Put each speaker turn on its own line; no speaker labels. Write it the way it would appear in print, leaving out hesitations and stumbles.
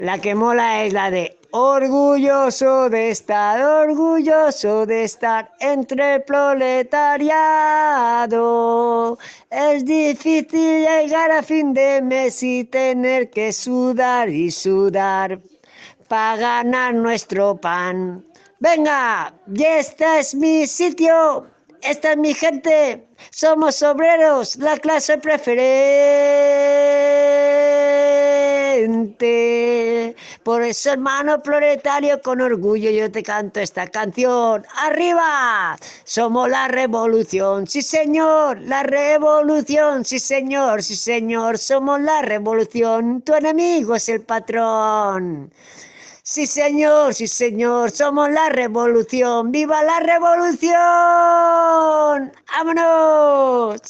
La que mola es la de orgulloso de estar entre el proletariado. Es difícil llegar a fin de mes y tener que sudar y sudar para ganar nuestro pan. Venga, y este es mi sitio, esta es mi gente, somos obreros, la clase preferente. Por eso, hermano proletario, con orgullo yo te canto esta canción. ¡Arriba! Somos la revolución, sí señor, la revolución, sí señor, somos la revolución, tu enemigo es el patrón. Sí señor, somos la revolución. ¡Viva la revolución! ¡Vámonos!